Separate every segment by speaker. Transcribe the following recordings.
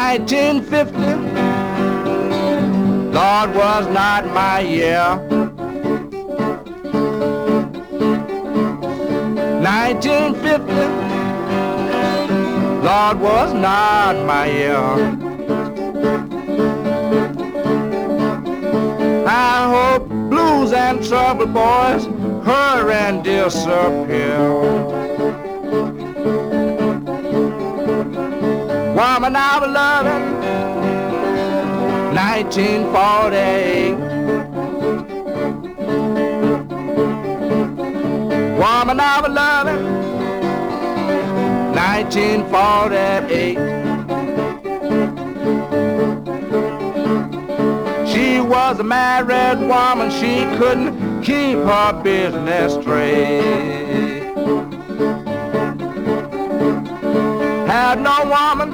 Speaker 1: 1950, Lord, was not my year. 1950, Lord, was not my year. I hope blues and trouble, boys, hurry and disappear. Woman of loving, 1948. Woman of loving, 1948. She was a married woman, she couldn't keep her business straight. Had no woman,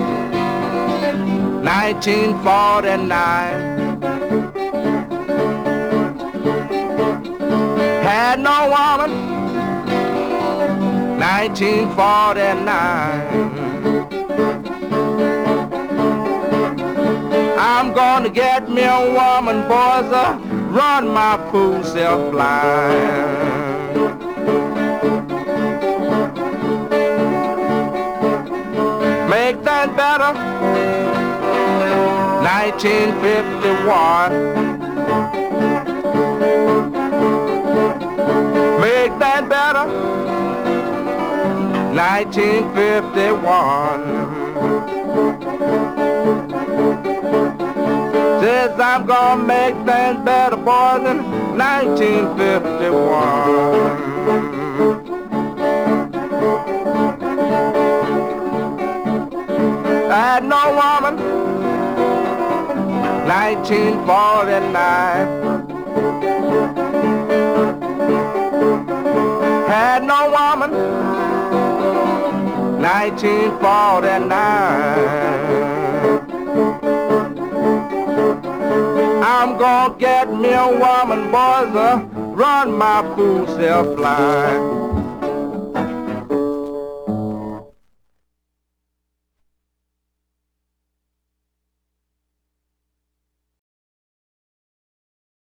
Speaker 1: 1949. Had no woman, 1949. I'm gonna get me a woman, boys, run my fool self blind. Make that better, 1951. Make that better, 1951. Says I'm gonna make things better, boys, than 1951. I had no woman, 1949. Had no woman, 1949. I'm gonna get me a woman, boys, run my fool self blind.